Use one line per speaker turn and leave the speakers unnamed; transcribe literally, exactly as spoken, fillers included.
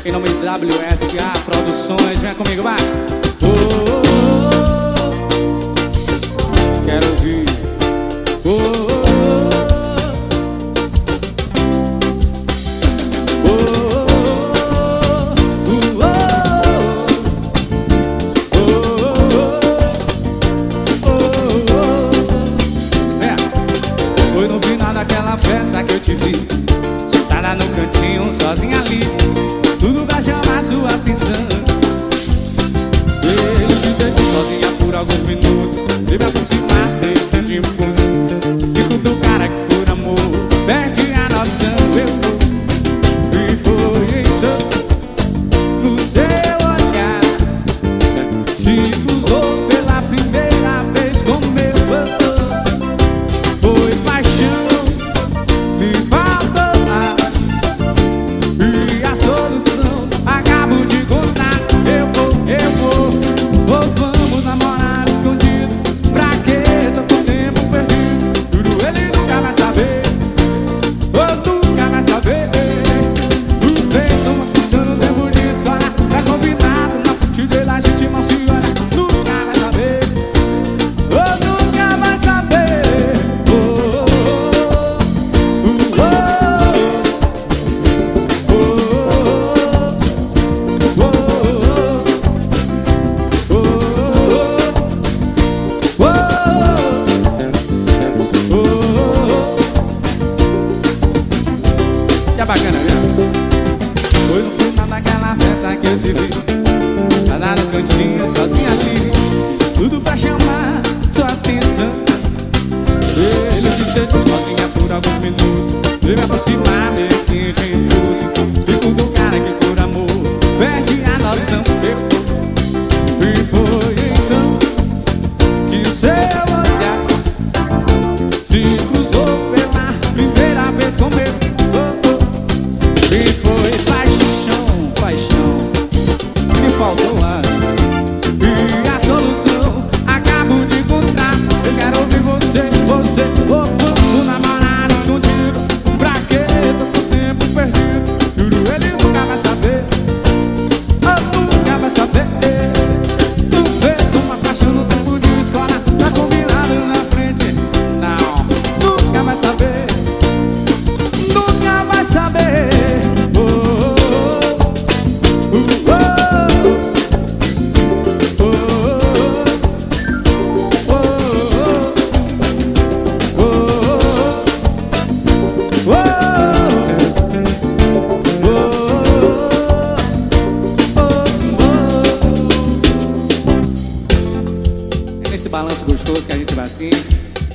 Em nome de W S A Produções, vem comigo, vai. Oh, oh, oh. Quero ouvir. Oh, oh, oh. Naquela festa que eu te vi, sentada no cantinho, sozinha ali, tudo pra chamar sua atenção. Ele te deixou sozinha por alguns minutos, veio me aproximar, teve de impulso. Fico do cara que por amor perde a noção. Eu vou, e foi então no seu olhar, se cruzou pela primeira vez com meu amor. Foi paixão. Me falta ar, e a solução acabo de contar. Eu vou, eu vou, ou vamos namorar escondido. Pra que tanto tempo perdido? Tudo ele nunca vai saber, ou nunca vai saber. O feito uma questão no tempo de escola, é combinado na frigideira, a gente mal se olha. Nunca vai saber, ou nunca vai saber. Bacana, viu? Foi no final daquela festa que eu te vi, sentada no cantinho, sozinha ali, tudo pra chamar sua atenção. Ele te deixou sozinha por alguns minutos, veio me aproximar, meio que de impulso. Fico do cara que por amor perde a noção. E foi então que o seu olhar se cruzou pela primeira vez com meu. E foi paixão, paixão, me faltou ar, e a solução acabo de encontrar. Eu quero ouvir você, você, oh, vamos namorar escondido. Pra que tanto tempo perdido? Juro, ele nunca vai saber, oh, nunca vai saber. Tu fez uma paixão no tempo de escola, tá combinado na frente. Não, nunca vai saber, nunca vai saber. Esse balanço gostoso que a gente vai assim.